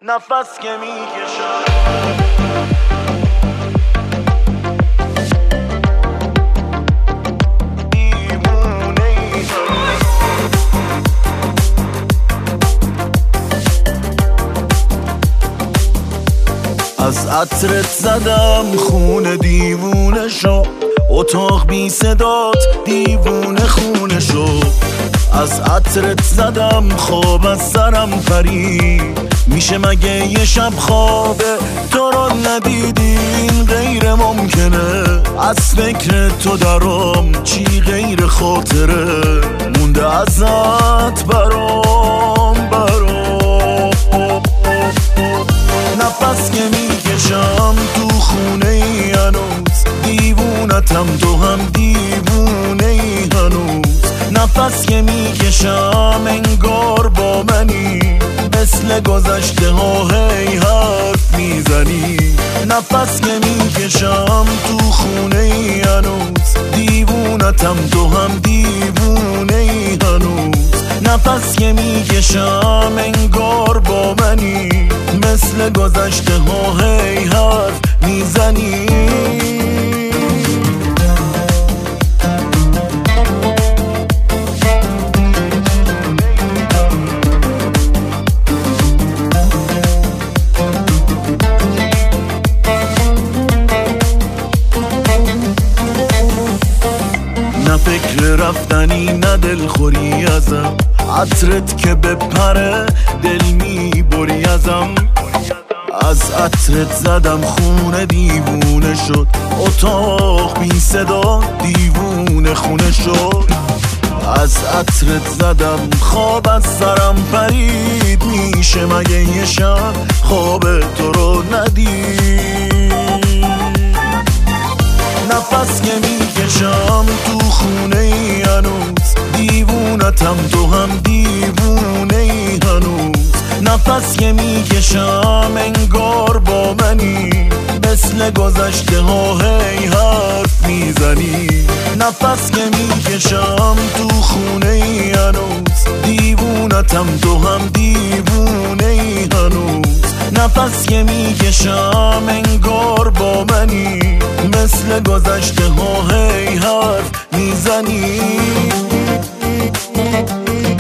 نفس که میکشم از عطرت زدم خون دیوونه شو، اتاق بی صدات دیوونه خونه شو. از عطرت زدم خواب از سرم پرید، میشه مگه یه شب خوابه تو رو ندیدی؟ این غیر ممکنه، از فکر تو درام چی غیر خاطره مونده ازت برام. نفس که میکشم تو خونه ای هنوز، دیوونتم تو هم دیوونه ای هنوز. نفس که میکشم انگار با منی، مثل گذشته ها هی حرف میزنی. نفس که میکشم تو خونه ای هنوز، دیوونتم تو هم دیوونه ای هنوز. نفس که میکشم انگار با منی، مثل گذشته ها هی حرف میزنی. نه فکر رفتنی نه دلخوری ازم، عطرت که بپره دل میبری ازم. از عطرت زدم خونه دیوونه شد، اتاق بی صدا دیوونه خونه شد. از عطرت زدم خواب از سرم پرید، میشه مگه یه شب خواب تو رو ندید؟ نفس که میکشم تو خونه ای هنوز، دیوونتم تو هم دیوونه ای هنوز. نفس که میکشم انگار با منی، مثل گذشته ها هی حرف میزنی. نفس که میکشم تو خونه ای هنوز، دیوونتم تو هم دیوونه ای هنوز. نفس که میکشم انگار با منی، مثل گذشته ها هی حرف میزنی.